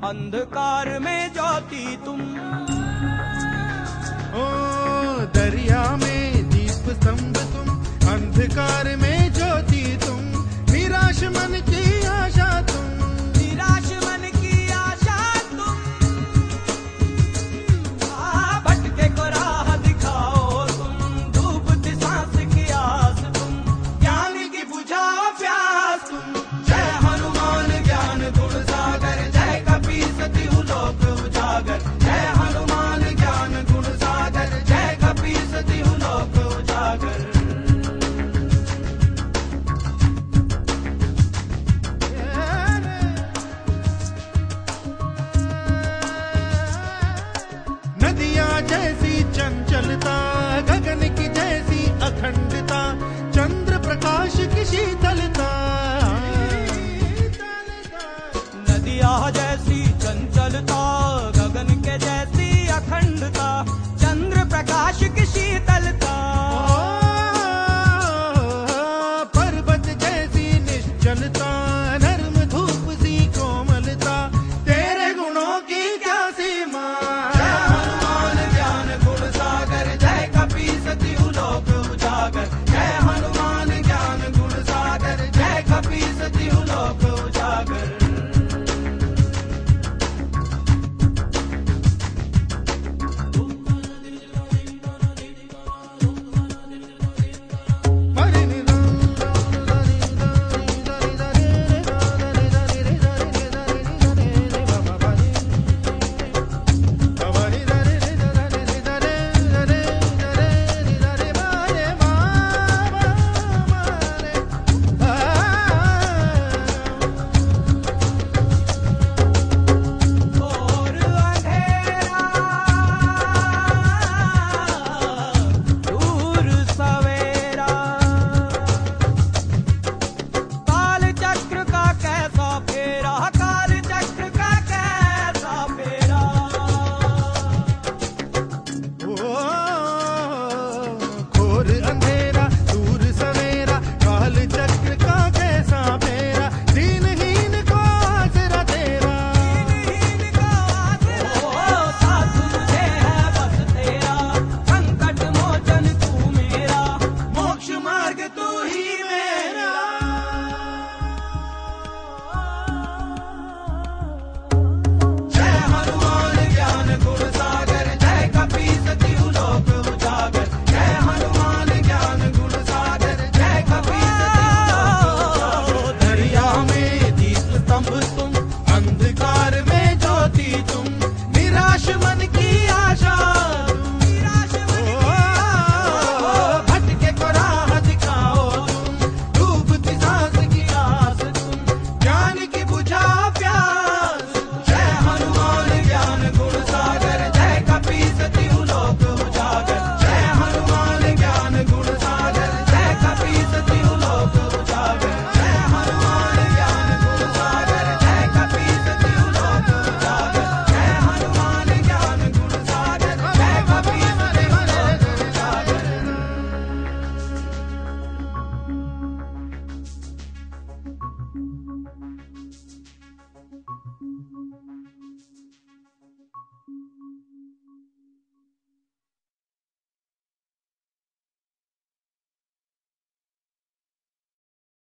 अंधकार में ज्योति तुम। ओ दरिया में दीप स्तंभ तुम, अंधकार में ज्योति तुम, निराश मन की आशा तुम, निराश मन की आशा तुम। भटके को राह दिखाओ तुम, डूबती सांस की आस तुम, ज्ञान की बुझाओ प्यास तुम। जय हनुमान ज्ञान गुण सागर, जय कपीस तिहु लोक उजागर। जय हनुमान ज्ञान गुण सागर, जय कपीस तिहु लोक उजागर। नदियाँ जैसी चंचलता